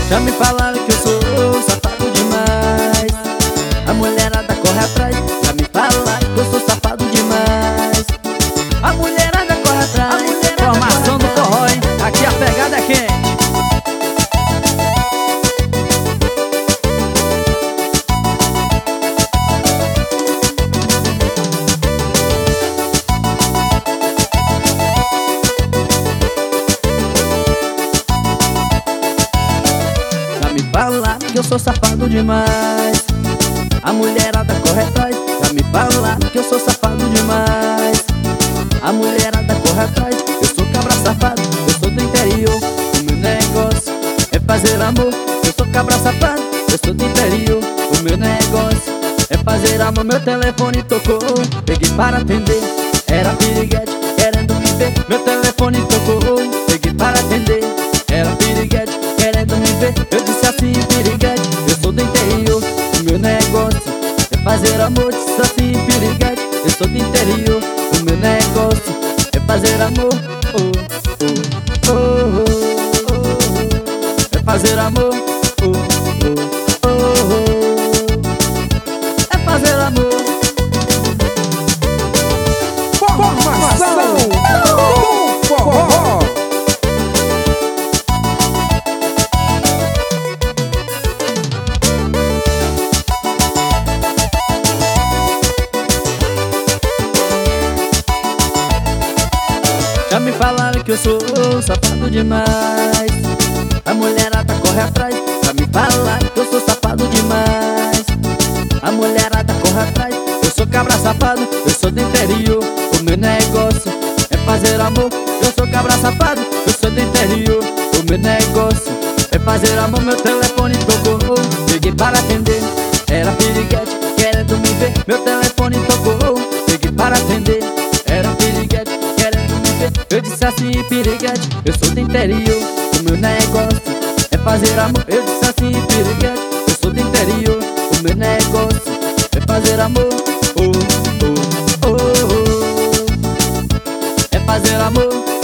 Já me falaram que eu sou safado demais. A mulherada corre atrás. Já me falaram que eu sou safado demais. A mulherada corre atrás. Formação do forró, hein? Aqui a pegada é quente. Já me falaram que eu sou safado demais. A mulherada corre atrás. Já me falaram que eu sou safado demais. A mulherada corre atrás. Eu sou cabra safado, eu sou do interior. O meu negócio é fazer amor. Eu sou cabra safado, eu sou do interior. O meu negócio é fazer amor. Meu telefone tocou, peguei para atender. Era piriguete, querendo me ver. Meu telefone tocou, peguei para atender. Era piriguete, querendo me ver. Eu disse assim, piriguete, eu sou do interior. O meu negócio é fazer amor. Disse assim, piriguete, eu sou do interior. O meu negócio é fazer amor. Oh, oh, oh, oh, oh. É fazer amor. Oh, oh, oh, oh. É fazer amor. Formação do forró. Já me falaram que eu sou safado demais. A mulherada corre atrás. Já me falaram que eu sou safado demais. A mulherada corre atrás. Eu sou cabra safado, eu sou do interior. O meu negócio é fazer amor. Eu sou cabra safado, eu sou do interior. O meu negócio é fazer amor. Meu telefone tocou, peguei para atender. Era piriguete, querendo me ver. Meu telefone tocou, peguei para atender. Era piriguete, querendo me ver. Eu disse assim, piriguete, eu sou do interior. O meu negócio é fazer amor. Eu disse assim, piriguete, eu sou do interior. O meu negócio é fazer amor. Oh, oh, oh, oh. É fazer amor.